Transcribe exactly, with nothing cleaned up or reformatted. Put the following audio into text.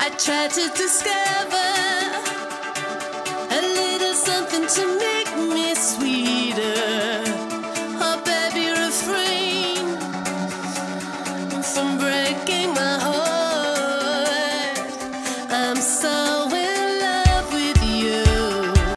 I try to discover a little something to make me sweeter. Oh, baby, refrain from breaking my heart.